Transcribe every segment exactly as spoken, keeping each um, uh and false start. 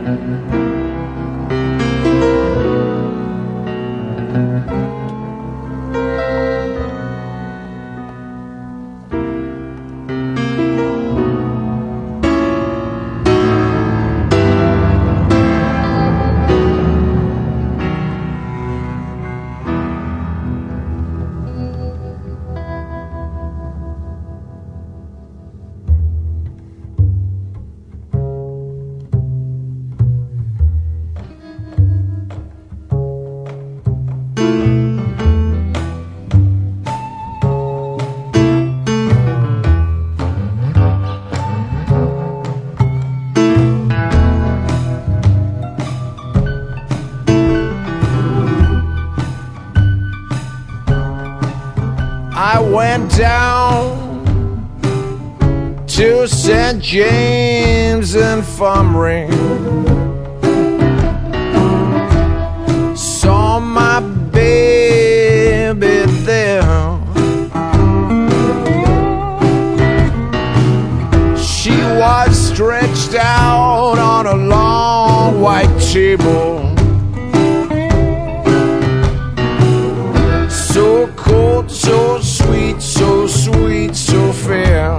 I went down to Saint James Infirmary, saw my baby there. She was stretched out on a long white table, so cold, so sweet, so sweet, so fair.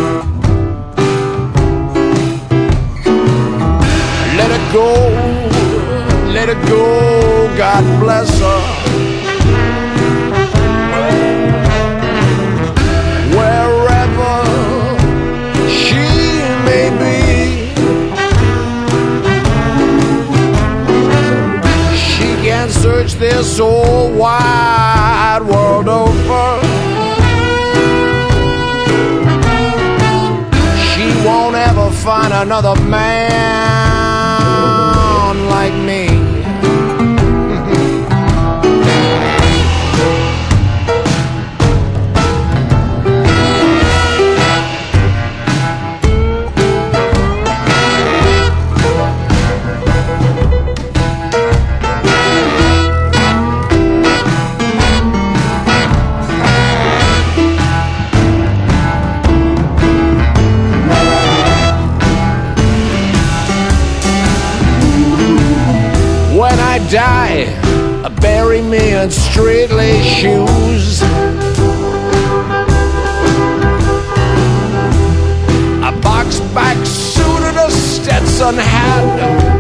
Let her go, let her go, God bless her. Wherever she may be, she can search this whole wide world over. She won't ever find another man like me. When I die, bury me in straight-laced shoes, a box-back suit and a Stetson hat,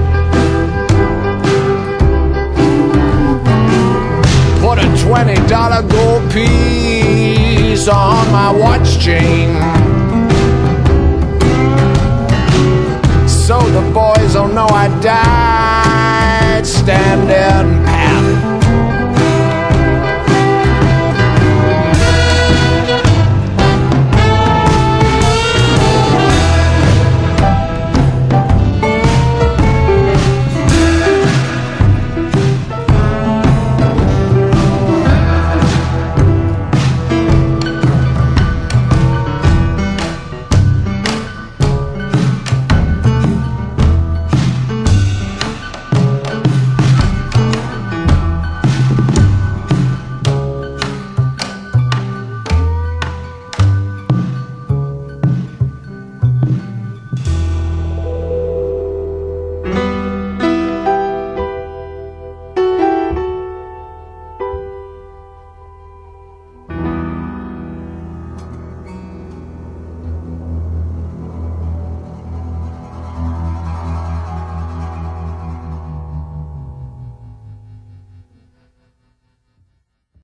put a twenty dollar gold piece on my watch chain, so the boys will know I died standing